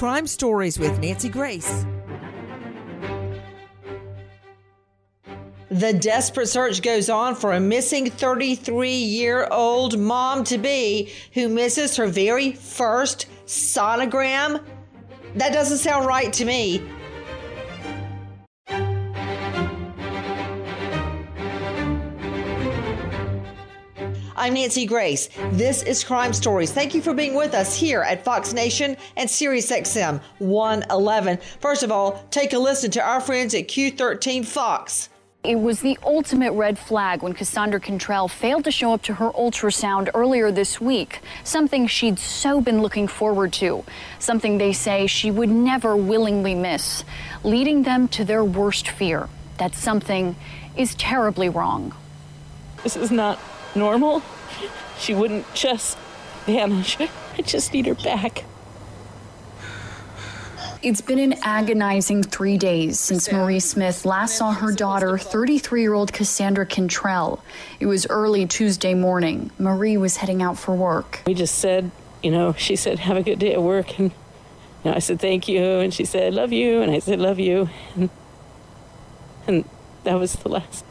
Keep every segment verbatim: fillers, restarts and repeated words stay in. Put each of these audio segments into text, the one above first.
Crime Stories with Nancy Grace. The desperate search goes on for a missing thirty-three-year-old mom-to-be who misses her very first sonogram. That doesn't sound right to me. I'm Nancy Grace. This is Crime Stories. Thank you for being with us here at Fox Nation and Sirius X M one eleven. First of all, take a listen to our friends at Q thirteen Fox. It was the ultimate red flag when Cassandra Cantrell failed to show up to her ultrasound earlier this week, something she'd so been looking forward to, something they say she would never willingly miss, leading them to their worst fear, that something is terribly wrong. This is not normal. She wouldn't just vanish. I just need her back. It's been an agonizing three days since Marie Smith last saw her daughter, thirty-three-year-old Cassandra Cantrell. It was early Tuesday morning. Marie was heading out for work. We just said, you know, she said, have a good day at work. And you know, I said, thank you. And she said, love you. And I said, love you. And, and that was the last.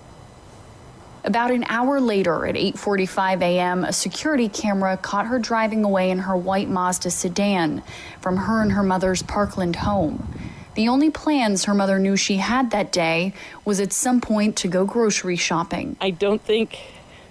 About an hour later, at eight forty-five a.m., a security camera caught her driving away in her white Mazda sedan from her and her mother's Parkland home. The only plans her mother knew she had that day was at some point to go grocery shopping. I don't think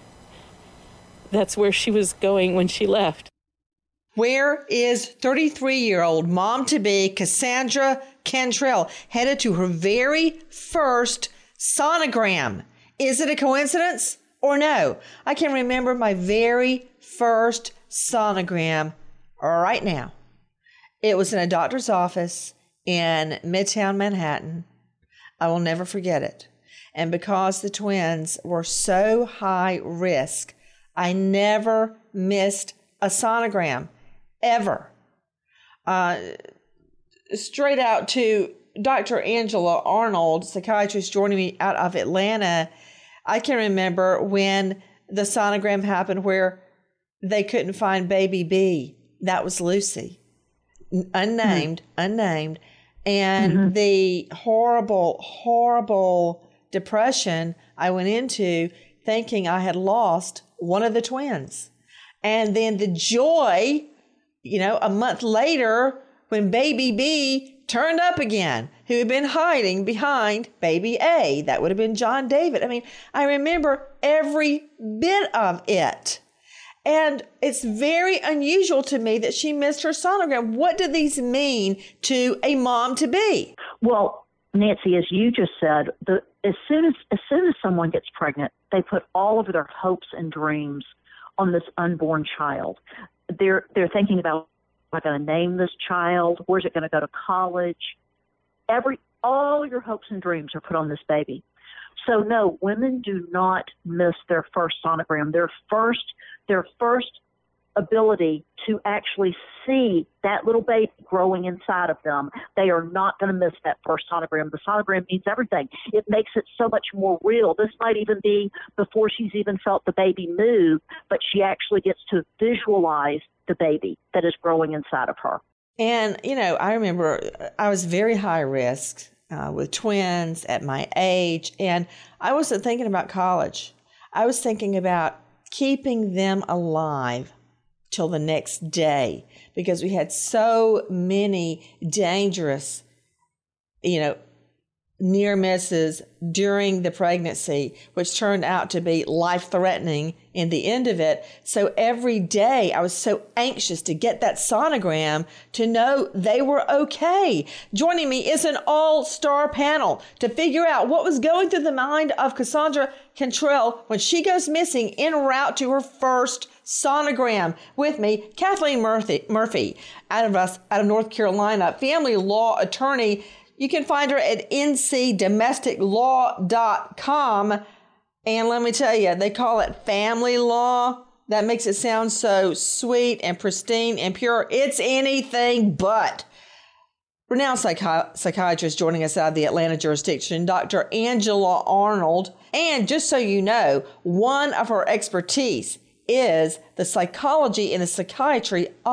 that's where she was going when she left. Where is thirty-three-year-old mom-to-be Cassandra Cantrell headed to her very first sonogram? Is it a coincidence or no? I can remember my very first sonogram right now. It was in a doctor's office in Midtown Manhattan. I will never forget it. And because the twins were so high risk, I never missed a sonogram, ever. Uh, straight out to Doctor Angela Arnold, psychiatrist joining me out of Atlanta. I can remember when the sonogram happened where they couldn't find baby B. That was Lucy. Unnamed, mm-hmm. unnamed. And mm-hmm. the horrible, horrible depression I went into thinking I had lost one of the twins. And then the joy, you know, a month later when baby B turned up again, who had been hiding behind baby A. That would have been John David. I mean, I remember every bit of it. And it's very unusual to me that she missed her sonogram. What do these mean to a mom-to-be? Well, Nancy, as you just said, the, as soon as as soon as someone gets pregnant, they put all of their hopes and dreams on this unborn child. They're they're thinking about, am I going to name this child? Where's it going to go to college? Every, all your hopes and dreams are put on this baby. So no, women do not miss their first sonogram. Their first, their first ability to actually see that little baby growing inside of them. They are not going to miss that first sonogram. The sonogram means everything. It makes it so much more real. This might even be before she's even felt the baby move, but she actually gets to visualize the baby that is growing inside of her. And, you know, I remember I was very high risk uh, with twins at my age, and I wasn't thinking about college. I was thinking about keeping them alive till the next day because we had so many dangerous, you know, near misses during the pregnancy, which turned out to be life-threatening in the end of it. So every day I was so anxious to get that sonogram to know they were okay. Joining me is an all-star panel to figure out what was going through the mind of Cassandra Cantrell when she goes missing en route to her first sonogram. With me, Kathleen Murphy, Murphy out of us, out of North Carolina, family law attorney. You can find her at N C domestic law dot com. And let me tell you, they call it family law. That makes it sound so sweet and pristine and pure. It's anything but. Renowned psychi- psychiatrist joining us out of the Atlanta jurisdiction, Doctor Angela Arnold. And just so you know, one of her expertise is the psychology and the psychiatry of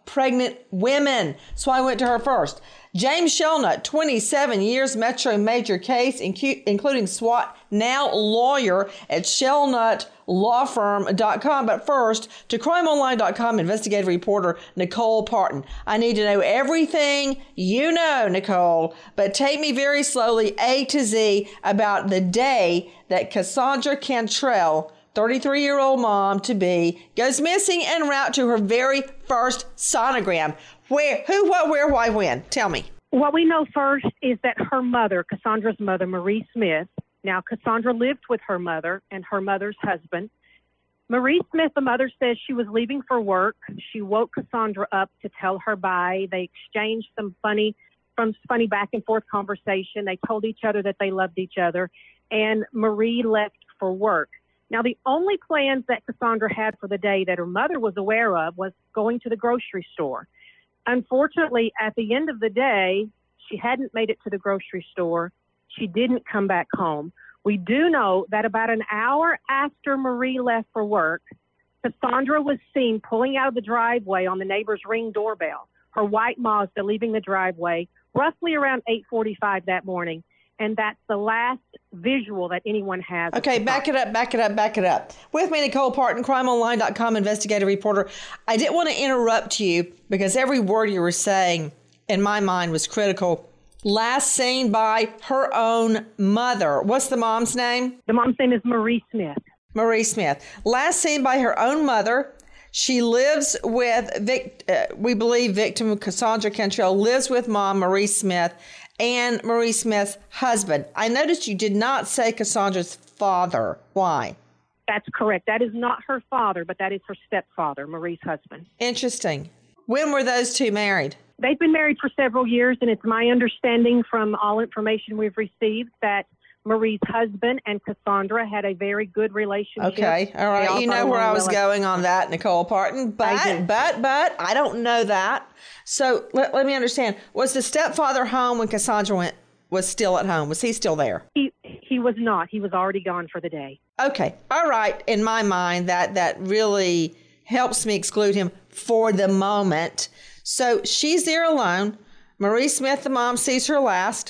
pregnant women. So I went to her first. James Shelnut, twenty-seven years, Metro Major case, including SWAT, now lawyer at shelnut law firm dot com. But first, to crime online dot com investigative reporter Nicole Parton. I need to know everything you know, Nicole, but take me very slowly, A to Z, about the day that Cassandra Cantrell, thirty-three-year-old mom-to-be, goes missing en route to her very first sonogram. Where, who, what, where, why, when? Tell me. What we know first is that her mother, Cassandra's mother, Marie Smith, now Cassandra lived with her mother and her mother's husband. Marie Smith, the mother, says she was leaving for work. She woke Cassandra up to tell her bye. They exchanged some funny, from funny back and forth conversation. They told each other that they loved each other, and Marie left for work. Now, the only plans that Cassandra had for the day that her mother was aware of was going to the grocery store. Unfortunately, at the end of the day, she hadn't made it to the grocery store. She didn't come back home. We do know that about an hour after Marie left for work, Cassandra was seen pulling out of the driveway on the neighbor's Ring doorbell, her white Mazda leaving the driveway roughly around eight forty-five that morning. And that's the last visual that anyone has. Okay, back it up, back it up, back it up. With me, Nicole Parton, crime online dot com investigative reporter. I didn't want to interrupt you because every word you were saying in my mind was critical. Last seen by her own mother. What's the mom's name? The mom's name is Marie Smith. Marie Smith. Last seen by her own mother. She lives with, Vic, uh, we believe victim Cassandra Cantrell lives with mom, Marie Smith, and Marie Smith's husband. I noticed you did not say Cassandra's father. Why? That's correct. That is not her father, but that is her stepfather, Marie's husband. Interesting. When were those two married? They've been married for several years, and it's my understanding from all information we've received that Marie's husband and Cassandra had a very good relationship. Okay, all right. You know where I was going on that, Nicole Parton. But, but, but, I don't know that. So let, let me understand. Was the stepfather home when Cassandra went, was still at home? Was he still there? He he was not. He was already gone for the day. Okay, all right. In my mind, that, that really helps me exclude him for the moment. So she's there alone. Marie Smith, the mom, sees her last.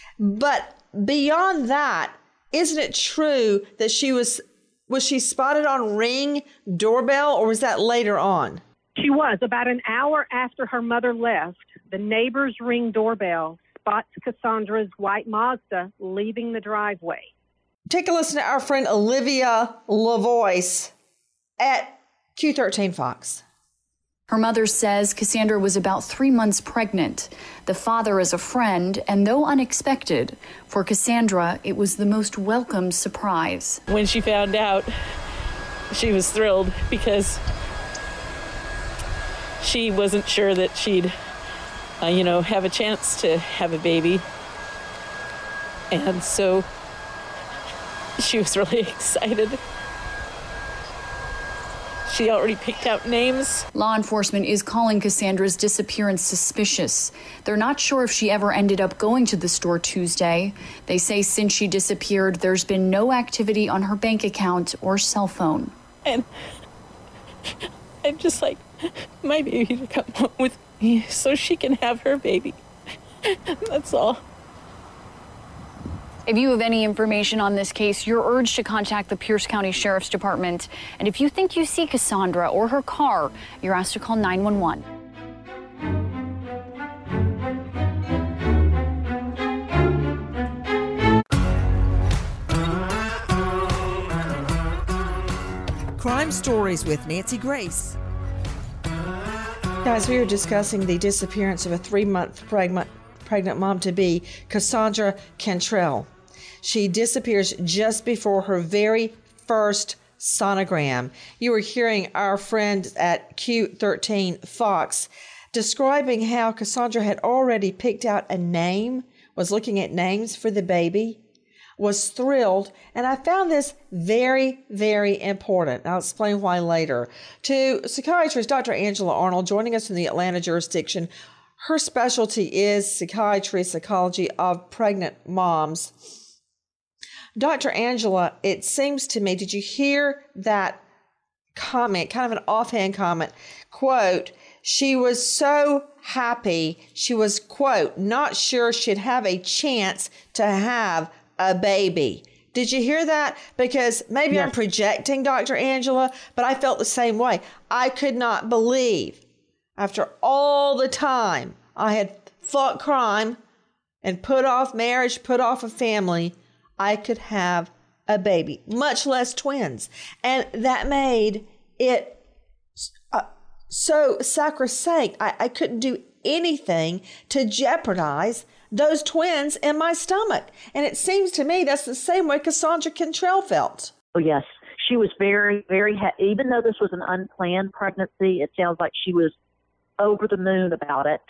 But beyond that, isn't it true that she was, was she spotted on Ring doorbell, or was that later on? She was. About an hour after her mother left, the neighbor's Ring doorbell spots Cassandra's white Mazda leaving the driveway. Take a listen to our friend Olivia LaVoice at Q thirteen Fox. Her mother says Cassandra was about three months pregnant. The father is a friend, and though unexpected, for Cassandra, it was the most welcome surprise. When she found out, she was thrilled because she wasn't sure that she'd, uh, you know, have a chance to have a baby. And so she was really excited. She already picked out names. Law enforcement is calling Cassandra's disappearance suspicious. They're not sure if she ever ended up going to the store Tuesday. They say since she disappeared, there's been no activity on her bank account or cell phone. And I'd just like my baby to come home with me so she can have her baby. That's all. If you have any information on this case, you're urged to contact the Pierce County Sheriff's Department. And if you think you see Cassandra or her car, you're asked to call nine one one. Crime Stories with Nancy Grace. Guys, we were discussing the disappearance of a three-month pregnant, pregnant mom-to-be, Cassandra Cantrell. She disappears just before her very first sonogram. You were hearing our friend at Q thirteen Fox describing how Cassandra had already picked out a name, was looking at names for the baby, was thrilled, and I found this very, very important. I'll explain why later. To psychiatrist Doctor Angela Arnold, joining us from the Atlanta jurisdiction. Her specialty is psychiatry, psychology of pregnant moms. Doctor Angela, it seems to me, did you hear that comment, kind of an offhand comment, quote, She was so happy. She was, quote, not sure she'd have a chance to have a baby. Did you hear that? Because maybe yes. I'm projecting, Doctor Angela, but I felt the same way. I could not believe, after all the time I had fought crime and put off marriage, put off a family, I could have a baby, much less twins. And that made it uh, so sacrosanct. I, I couldn't do anything to jeopardize those twins in my stomach. And it seems to me that's the same way Cassandra Cantrell felt. Oh, yes. She was very, very happy. Even though this was an unplanned pregnancy, it sounds like she was over the moon about it.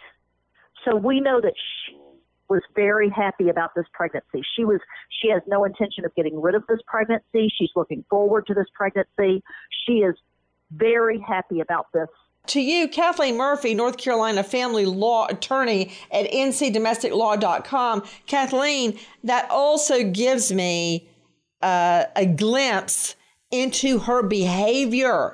So we know that she was very happy about this pregnancy. She was. She has no intention of getting rid of this pregnancy. She's looking forward to this pregnancy. She is very happy about this. To you, Kathleen Murphy, North Carolina family law attorney at N C domestic law dot com. Kathleen, that also gives me uh, a glimpse into her behavior.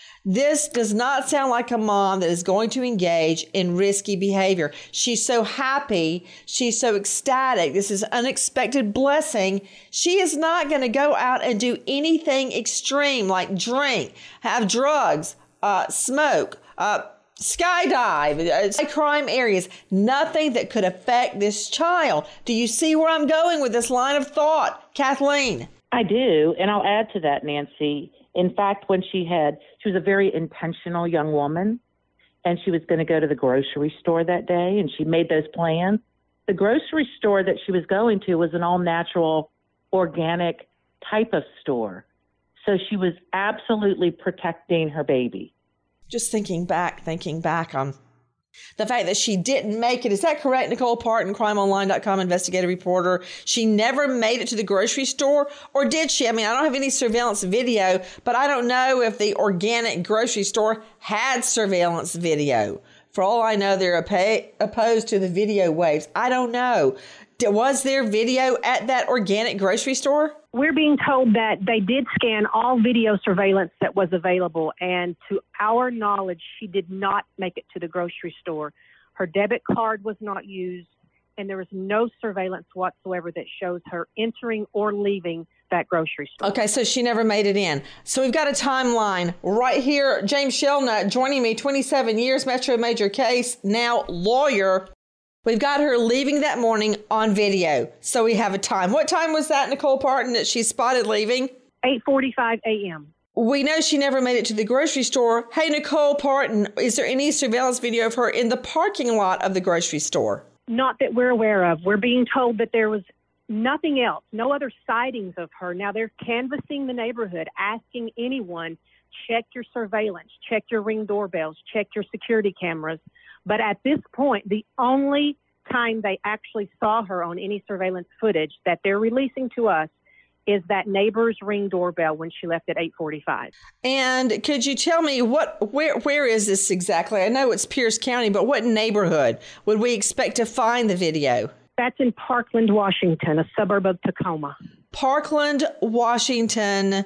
This does not sound like a mom that is going to engage in risky behavior. She's so happy. She's so ecstatic. This is unexpected blessing. She is not going to go out and do anything extreme like drink, have drugs, uh, smoke, uh, skydive, uh, crime areas, nothing that could affect this child. Do you see where I'm going with this line of thought, Kathleen? I do. And I'll add to that, Nancy. In fact, when she had, she was a very intentional young woman, and she was going to go to the grocery store that day, and she made those plans. The grocery store that she was going to was an all-natural, organic type of store. So she was absolutely protecting her baby. Just thinking back, thinking back on the fact that she didn't make it. Is that correct, Nicole Parton, crime online dot com investigative reporter? She never made it to the grocery store, or did she? I mean, I don't have any surveillance video, but I don't know if the organic grocery store had surveillance video. For all I know, they're opposed to the video waves. I don't know. Was there video at that organic grocery store? We're being told that they did scan all video surveillance that was available, and to our knowledge, she did not make it to the grocery store. Her debit card was not used, and there was no surveillance whatsoever that shows her entering or leaving that grocery store. Okay, so she never made it in. So we've got a timeline right here. James Shelnut joining me, twenty-seven years, Metro Major case, now lawyer. We've got her leaving that morning on video. So we have a time. What time was that, Nicole Parton, that she spotted leaving? eight forty-five a.m. We know she never made it to the grocery store. Hey, Nicole Parton, is there any surveillance video of her in the parking lot of the grocery store? Not that we're aware of. We're being told that there was nothing else, no other sightings of her. Now, they're canvassing the neighborhood, asking anyone, check your surveillance, check your Ring doorbells, check your security cameras. But at this point, the only time they actually saw her on any surveillance footage that they're releasing to us is that neighbor's Ring doorbell when she left at eight forty-five. And could you tell me what, where, where is this exactly? I know it's Pierce County, but what neighborhood would we expect to find the video? That's in Parkland, Washington, a suburb of Tacoma. Parkland, Washington,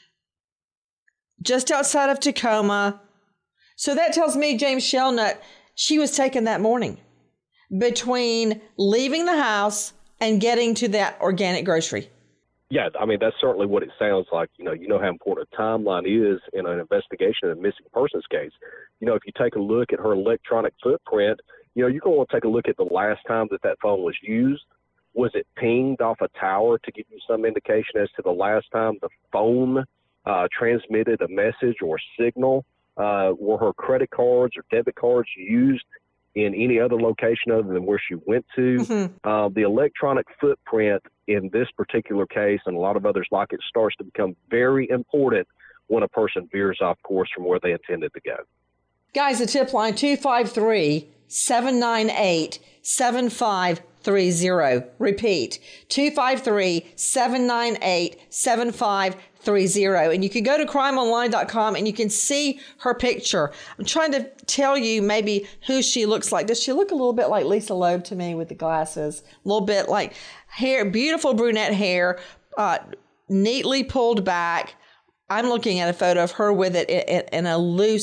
just outside of Tacoma. So that tells me, James Shelnut, she was taken that morning between leaving the house and getting to that organic grocery. Yeah, I mean, that's certainly what it sounds like. You know, you know how important a timeline is in an investigation of a missing persons case. You know, if you take a look at her electronic footprint, you know, you're going to want to take a look at the last time that that phone was used. Was it pinged off a tower to give you some indication as to the last time the phone uh, transmitted a message or signal? Uh, were her credit cards or debit cards used in any other location other than where she went to? Mm-hmm. Uh, the electronic footprint in this particular case and a lot of others like it starts to become very important when a person veers off course from where they intended to go. Guys, the tip line, two five three, seven nine eight, seven five three zero. Repeat, two five three, seven nine eight, seven five three zero. And you can go to crime online dot com and you can see her picture. I'm trying to tell you maybe who she looks like. Does she look a little bit like Lisa Loeb to me with the glasses? A little bit like hair, beautiful brunette hair, uh, neatly pulled back. I'm looking at a photo of her with it in, in a loose,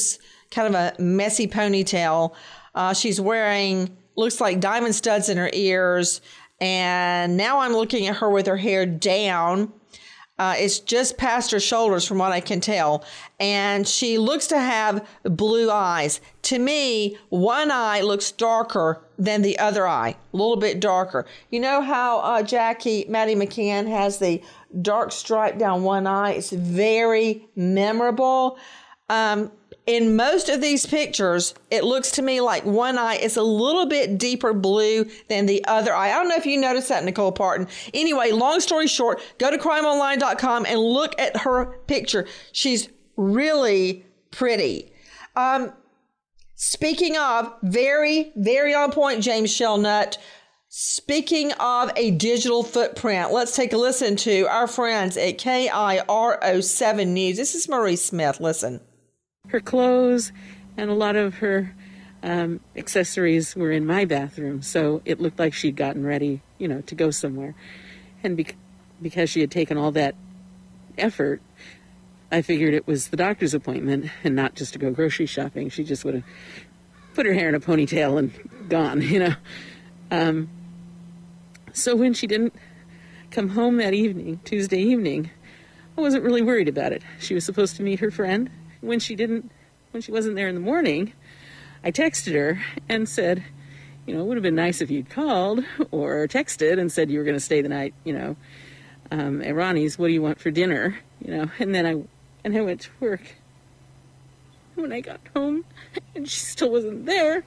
kind of a messy ponytail. Uh, she's wearing, looks like diamond studs in her ears. And now I'm looking at her with her hair down. Uh, it's just past her shoulders from what I can tell. And she looks to have blue eyes. To me, one eye looks darker than the other eye, a little bit darker. You know how uh, Jackie, Maddie McCann has the dark stripe down one eye? It's very memorable. Um, in most of these pictures, it looks to me like one eye is a little bit deeper blue than the other eye. I don't know if you noticed that, Nicole Parton. Anyway, long story short, go to crime online dot com and look at her picture. She's really pretty. Um, speaking of, very, very on point, James Shelnut. Speaking of a digital footprint, let's take a listen to our friends at K I R O seven News. This is Marie Smith. Listen. Her clothes and a lot of her um, accessories were in my bathroom, so it looked like she'd gotten ready, you know, to go somewhere. And bec- because she had taken all that effort, I figured it was the doctor's appointment and not just to go grocery shopping. She just would have put her hair in a ponytail and gone, you know. Um, so when she didn't come home that evening, Tuesday evening, I wasn't really worried about it. She was supposed to meet her friend. When she didn't, when she wasn't there in the morning, I texted her and said, you know, it would have been nice if you'd called or texted and said you were going to stay the night, you know, um, at Ronnie's. What do you want for dinner? You know, and then I, and I went to work. When I got home and she still wasn't there,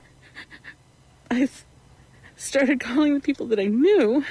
I started calling the people that I knew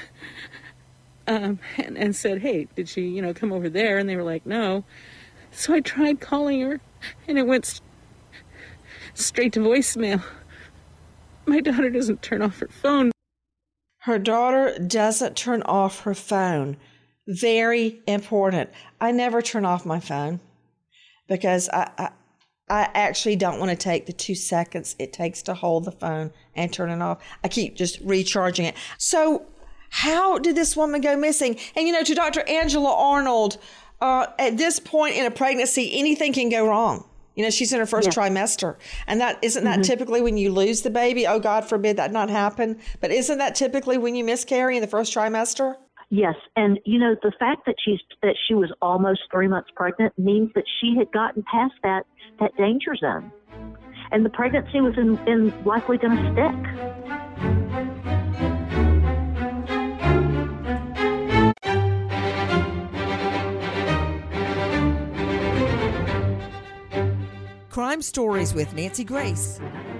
um, and, and said, hey, did she, you know, come over there? And they were like, no. So I tried calling her, and it went st- straight to voicemail. My daughter doesn't turn off her phone. Her daughter doesn't turn off her phone. Very important. I never turn off my phone because I, I, I actually don't want to take the two seconds it takes to hold the phone and turn it off. I keep just recharging it. So how did this woman go missing? And, you know, to Doctor Angela Arnold, Uh, at this point in a pregnancy, anything can go wrong. You know, she's in her first yeah. trimester. And that isn't that mm-hmm. typically when you lose the baby? Oh, God forbid that not happen. But isn't that typically when you miscarry in the first trimester? Yes. And, you know, the fact that she's that she was almost three months pregnant means that she had gotten past that, that danger zone. And the pregnancy was in, in likely going to stick. Crime Stories with Nancy Grace.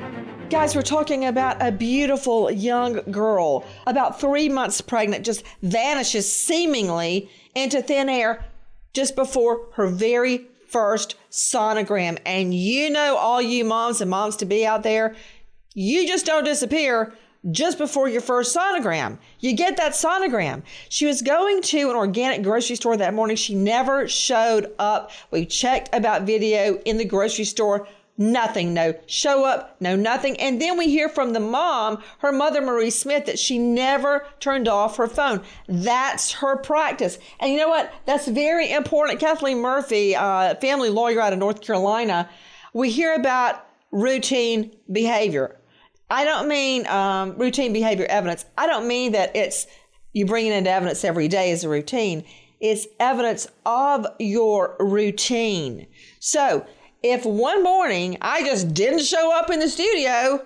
Guys, we're talking about a beautiful young girl, about three months pregnant, just vanishes seemingly into thin air just before her very first sonogram. And you know, all you moms and moms to be out there, you just don't disappear just before your first sonogram. You get that sonogram. She was going to an organic grocery store that morning. She never showed up. We checked about video in the grocery store. Nothing. No show up. No nothing. And then we hear from the mom, her mother, Marie Smith, that she never turned off her phone. That's her practice. And you know what? That's very important. Kathleen Murphy, uh, family lawyer out of North Carolina, we hear about routine behavior. I don't mean um, routine behavior evidence. I don't mean that it's you bringing into evidence every day as a routine. It's evidence of your routine. So if one morning I just didn't show up in the studio,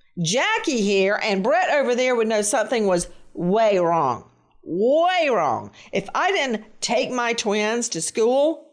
Jackie here and Brett over there would know something was way wrong. Way wrong. If I didn't take my twins to school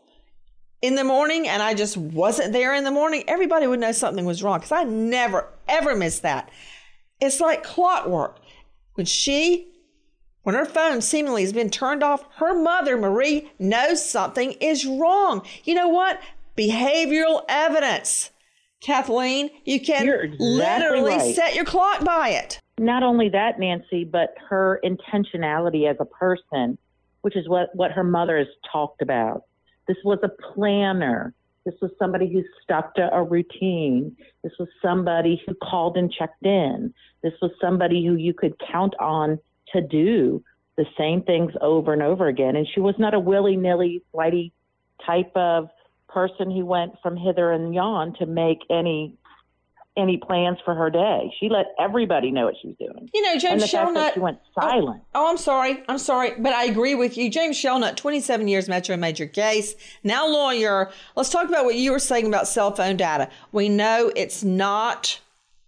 in the morning and I just wasn't there in the morning, everybody would know something was wrong because I never, ever miss that. It's like clockwork. When she, when her phone seemingly has been turned off, her mother, Marie, knows something is wrong. You know what? Behavioral evidence. Kathleen, you can exactly literally right. set your clock by it. Not only that, Nancy, but her intentionality as a person, which is what, what her mother has talked about. This was a planner. This was somebody who stuck to a routine. This was somebody who called and checked in. This was somebody who you could count on to do the same things over and over again. And she was not a willy-nilly, flighty type of person who went from hither and yon to make any any plans for her day. She let everybody know what she was doing. You know, James and the fact Shelnut. that she went silent. Oh, oh, I'm sorry. I'm sorry. But I agree with you. James Shelnut, twenty-seven years Metro Major case, now lawyer. Let's talk about what you were saying about cell phone data. We know it's not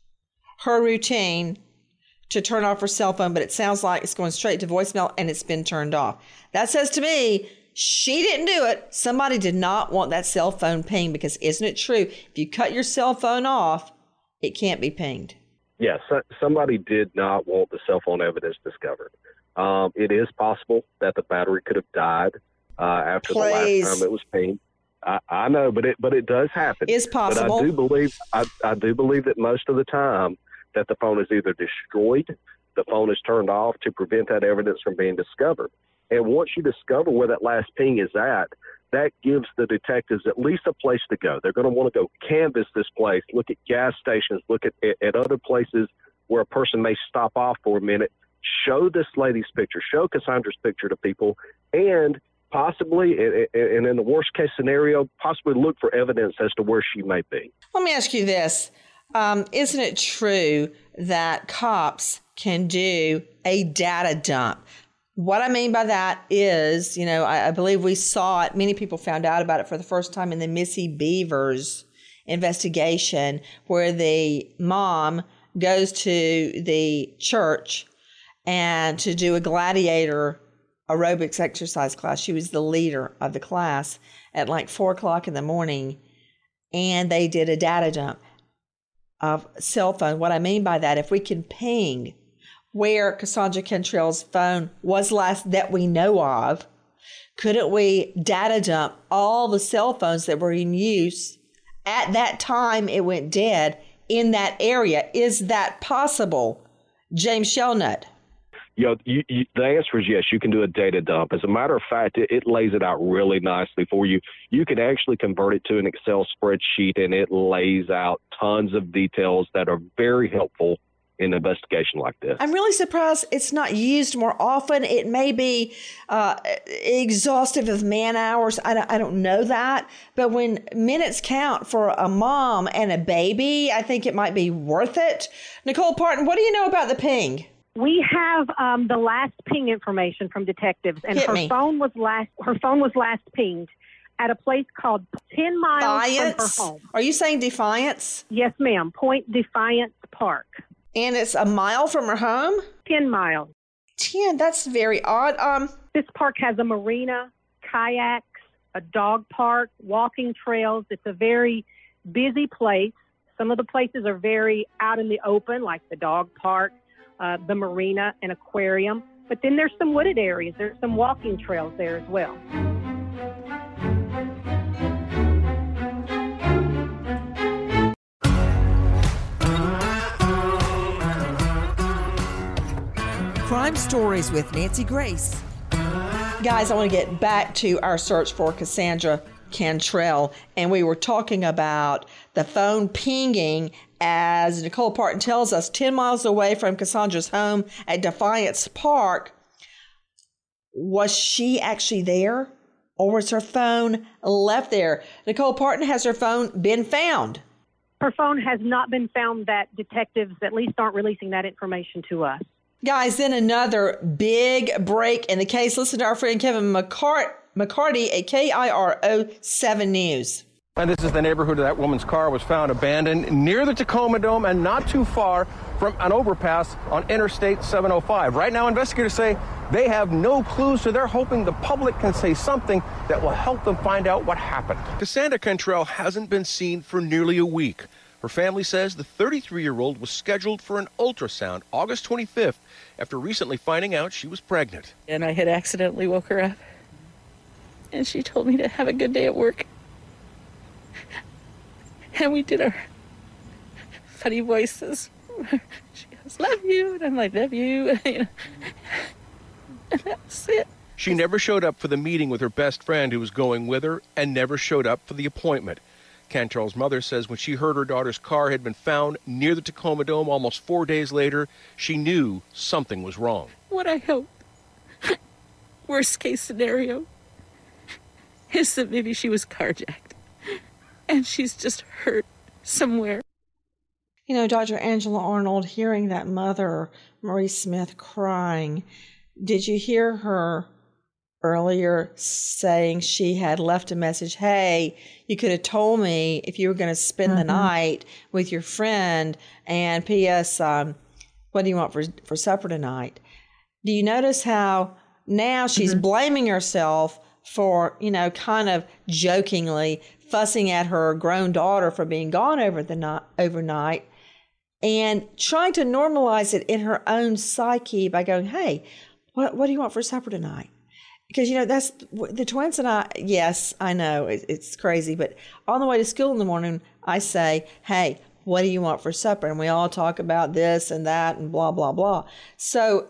her routine to turn off her cell phone, but it sounds like it's going straight to voicemail and it's been turned off. That says to me, she didn't do it. Somebody did not want that cell phone ping, because isn't it true? If you cut your cell phone off, it can't be pinged. Yes, so, somebody did not want the cell phone evidence discovered. Um, it is possible that the battery could have died uh, after Please. the last time it was pinged. I, I know, but it but it does happen. It's possible. But I do believe I, I do believe that most of the time that the phone is either destroyed, the phone is turned off to prevent that evidence from being discovered. And once you discover where that last ping is at, that gives the detectives at least a place to go. They're going to want to go canvass this place, look at gas stations, look at, at other places where a person may stop off for a minute, show this lady's picture, show Cassandra's picture to people, and possibly, and in the worst case scenario, possibly look for evidence as to where she may be. Let me ask you this. Um, isn't it true that cops can do a data dump? What I mean by that is, you know, I, I believe we saw it. Many people found out about it for the first time in the Missy Beavers investigation, where the mom goes to the church and to do a gladiator aerobics exercise class. She was the leader of the class at like four o'clock in the morning, and they did a data dump of cell phone. What I mean by that, if we can ping where Cassandra Cantrell's phone was last that we know of, couldn't we data dump all the cell phones that were in use at that time it went dead in that area? Is that possible, James Shelnut? You know, you, you, the answer is yes, you can do a data dump. As a matter of fact, it, it lays it out really nicely for you. You can actually convert it to an Excel spreadsheet, and it lays out tons of details that are very helpful in an investigation like this. I'm really surprised it's not used more often. It may be uh, exhaustive of man hours. I don't, I don't know that. But when minutes count for a mom and a baby, I think it might be worth it. Nicole Parton, what do you know about the ping? We have um, the last ping information from detectives, and Hit her me. phone was last. Her phone was last pinged at a place called ten miles Defiance? from her home. Are you saying Defiance? Yes, ma'am. Point Defiance Park. And it's a mile from her home? Ten miles. Ten. That's very odd. Um, This park has a marina, kayaks, a dog park, walking trails. It's a very busy place. Some of the places are very out in the open, like the dog park, uh, the marina, and aquarium. But then there's some wooded areas. There's some walking trails there as well. Crime Stories with Nancy Grace. Guys, I want to get back to our search for Cassandra Cantrell. And we were talking about the phone pinging, as Nicole Parton tells us, ten miles away from Cassandra's home at Defiance Park. Was she actually there? Or was her phone left there? Nicole Parton, has her phone been found? Her phone has not been found. That detectives at least aren't releasing that information to us. Guys, then another big break in the case. Listen to our friend Kevin McCart- McCarty at K I R O seven News. And this is the neighborhood that woman's car was found abandoned near the Tacoma Dome and not too far from an overpass on Interstate seven oh five. Right now, investigators say they have no clues, so they're hoping the public can say something that will help them find out what happened. Cassandra Cantrell hasn't been seen for nearly a week. Her family says the thirty-three-year-old was scheduled for an ultrasound August twenty-fifth after recently finding out she was pregnant. And I had accidentally woke her up. And she told me to have a good day at work. And we did our funny voices. She goes, love you. And I'm like, love you. And that's it. She never showed up for the meeting with her best friend who was going with her and never showed up for the appointment. Cantrell's mother says when she heard her daughter's car had been found near the Tacoma Dome almost four days later, she knew something was wrong. What I hope, worst case scenario, is that maybe she was carjacked. and she's just hurt somewhere. You know, Doctor Angela Arnold, hearing that mother, Marie Smith, crying, did you hear her earlier saying she had left a message, hey, you could have told me if you were going to spend mm-hmm. the night with your friend, and P S, um, what do you want for, for supper tonight? Do you notice how now she's mm-hmm. blaming herself for, you know, kind of jokingly fussing at her grown daughter for being gone over the night, overnight, and trying to normalize it in her own psyche by going, hey, what, what do you want for supper tonight? Because, you know, that's the twins and I, yes, I know it, it's crazy, but on the way to school in the morning, I say, hey, what do you want for supper? And we all talk about this and that and blah, blah, blah. So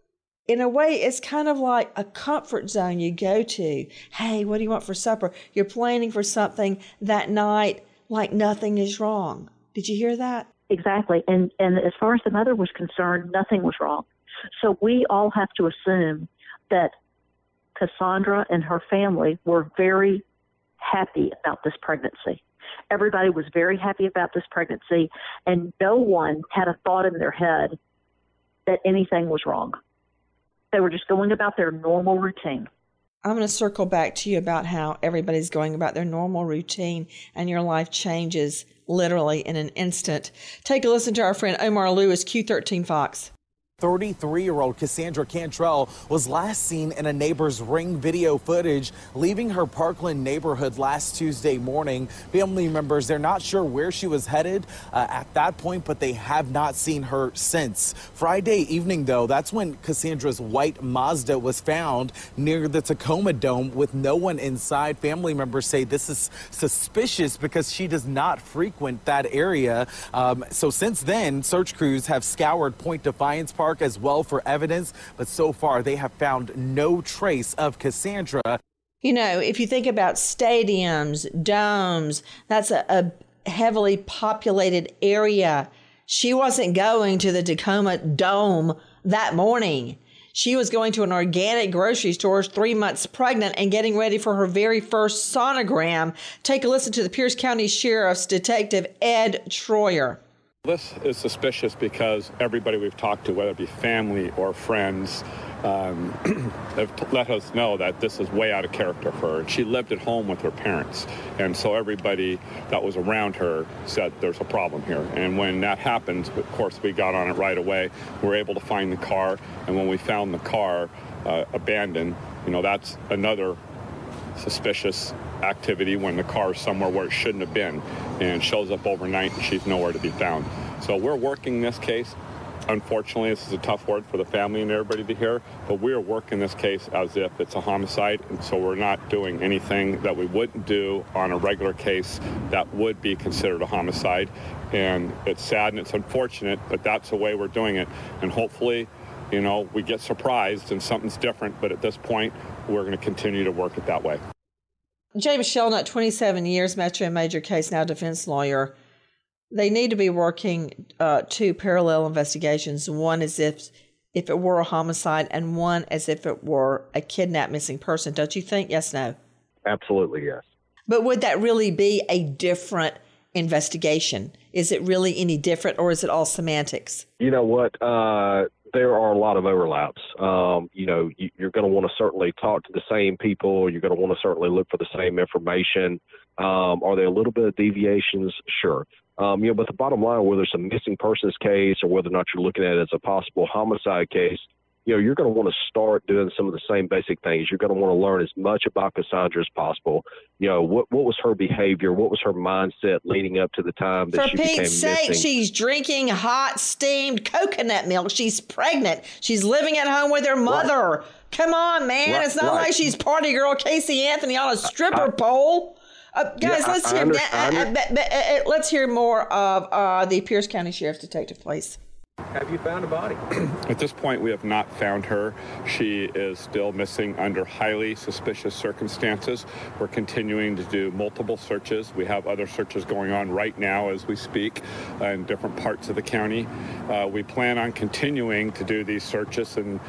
in a way, it's kind of like a comfort zone you go to. Hey, what do you want for supper? You're planning for something that night like nothing is wrong. Did you hear that? Exactly. And and as far as the mother was concerned, nothing was wrong. So we all have to assume that Cassandra and her family were very happy about this pregnancy. Everybody was very happy about this pregnancy, and no one had a thought in their head that anything was wrong. They were just going about their normal routine. I'm going to circle back to you about how everybody's going about their normal routine and your life changes literally in an instant. Take a listen to our friend Omar Lewis, Q thirteen Fox. thirty-three-year-old Cassandra Cantrell was last seen in a neighbor's Ring video footage leaving her Parkland neighborhood last Tuesday morning. Family members, they're not sure where she was headed uh, at that point, but they have not seen her since. Friday evening, though, that's when Cassandra's white Mazda was found near the Tacoma Dome with no one inside. Family members say this is suspicious because she does not frequent that area. Um, so since then, search crews have scoured Point Defiance Park as well for evidence, but so far they have found no trace of Cassandra. You know, if you think about stadiums, domes, that's a, a heavily populated area. She wasn't going to the Tacoma Dome that morning. She was going to an organic grocery store, three months pregnant, and getting ready for her very first sonogram. Take a listen to the Pierce County Sheriff's Detective Ed Troyer. This is suspicious because everybody we've talked to, whether it be family or friends, um, have let us know that this is way out of character for her. She lived at home with her parents, and so everybody that was around her said there's a problem here. And when that happened, of course, we got on it right away. We were able to find the car, and when we found the car uh, abandoned, you know, that's another suspicious activity when the car is somewhere where it shouldn't have been and shows up overnight and she's nowhere to be found. So we're working this case. Unfortunately, this is a tough word for the family and everybody to hear, but we're working this case as if it's a homicide, and so we're not doing anything that we wouldn't do on a regular case that would be considered a homicide. And it's sad and it's unfortunate, but that's the way we're doing it. And hopefully, you know, we get surprised and something's different, but at this point, we're going to continue to work it that way. James Shelnut, twenty-seven years, Metro Major case, now defense lawyer. They need to be working uh, two parallel investigations. One as if if it were a homicide, and one as if it were a kidnapped missing person. Don't you think? Yes, no? Absolutely, yes. But would that really be a different investigation? Is it really any different, or is it all semantics? You know what? Uh, there are a lot of overlaps. Um, you know, you, you're going to want to certainly talk to the same people. You're going to want to certainly look for the same information. Um, are there a little bit of deviations? Sure. Um, you know, but the bottom line, whether it's a missing persons case or whether or not you're looking at it as a possible homicide case, you know, you're going to want to start doing some of the same basic things. You're going to want to learn as much about Cassandra as possible. You know, what what was her behavior? What was her mindset leading up to the time that For she became Pete's sake, missing? She's drinking hot, steamed coconut milk. She's pregnant. She's living at home with her mother. Right. Come on, man. Right, it's not right. like she's party girl Casey Anthony on a stripper I, pole. Uh, guys, yeah, let's, I, hear, I uh, uh, uh, uh, let's hear more of uh, the Pierce County Sheriff's Detective, please. Have you found a body? At this point, we have not found her. She is still missing under highly suspicious circumstances. We're continuing to do multiple searches. We have other searches going on right now as we speak uh, in different parts of the county. Uh, we plan on continuing to do these searches and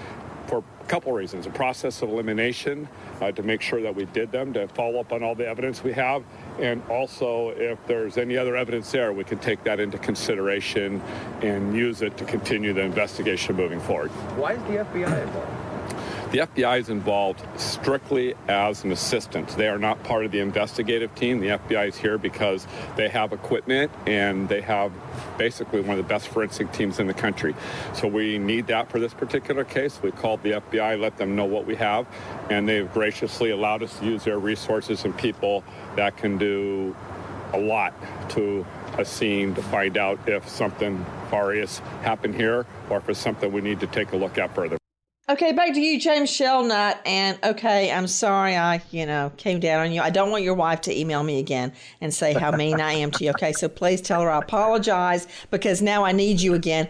for a couple reasons. A process of elimination uh, to make sure that we did them, to follow up on all the evidence we have, and also if there's any other evidence there, we can take that into consideration and use it to continue the investigation moving forward. Why is the F B I involved? The F B I is involved strictly as an assistant. They are not part of the investigative team. The F B I is here because they have equipment and they have basically one of the best forensic teams in the country. So we need that for this particular case. We called the F B I, let them know what we have, and they've graciously allowed us to use their resources and people that can do a lot to a scene to find out if something nefarious happened here or if it's something we need to take a look at further. Okay, back to you, James Shelnut. And okay, I'm sorry I, you know, came down on you. I don't want your wife to email me again and say how mean I am to you. Okay, so please tell her I apologize because now I need you again.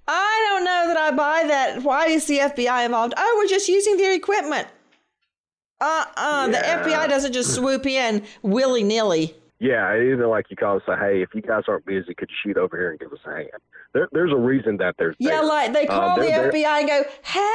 I don't know that I buy that. Why is the F B I involved? Oh, we're just using their equipment. Uh-uh, yeah. The F B I doesn't just swoop in willy-nilly. Yeah, either like you call and say, hey, if you guys aren't busy, could you shoot over here and give us a hand? There, there's a reason that there's Yeah, there. like they call uh, the F B I and go,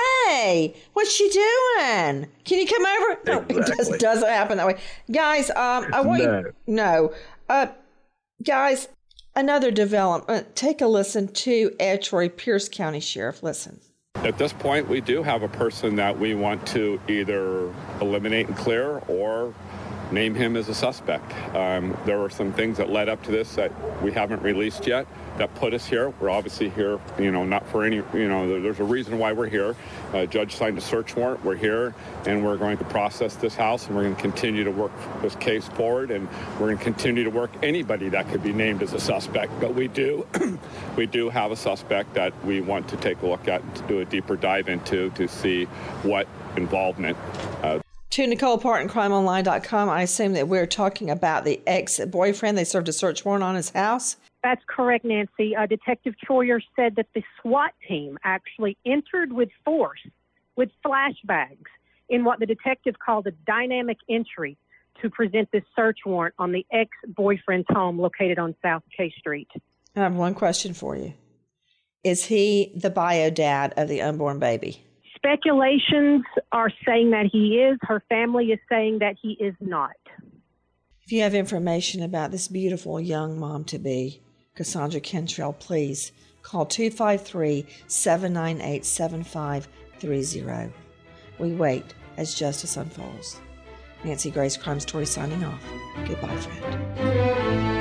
hey, what's she doing? Can you come over? No, exactly. It just doesn't happen that way. Guys, um, I want no. you no. Uh, guys, another development. Take a listen to Ed Troy, Pierce County Sheriff. Listen. At this point, we do have a person that we want to either eliminate and clear or name him as a suspect. Um, there were some things that led up to this that we haven't released yet that put us here. We're obviously here, you know, not for any, you know, there's a reason why we're here. Uh, judge signed a search warrant. We're here, and we're going to process this house, and we're going to continue to work this case forward, and we're going to continue to work anybody that could be named as a suspect. But we do, we do have a suspect that we want to take a look at and to do a deeper dive into to see what involvement uh, To Nicole Parton, crime online dot com. I assume that we're talking about the ex-boyfriend. They served a search warrant on his house. That's correct, Nancy. Uh, Detective Troyer said that the SWAT team actually entered with force, with flashbangs, in what the detective called a dynamic entry to present this search warrant on the ex-boyfriend's home located on South K Street. I have one question for you. Is he the bio dad of the unborn baby? Speculations are saying that he is. Her family is saying that he is not. If you have information about this beautiful young mom-to-be, Cassandra Cantrell, please call two five three, seven nine eight, seven five three zero. We wait as justice unfolds. Nancy Grace, Crime Story, signing off. Goodbye, friend.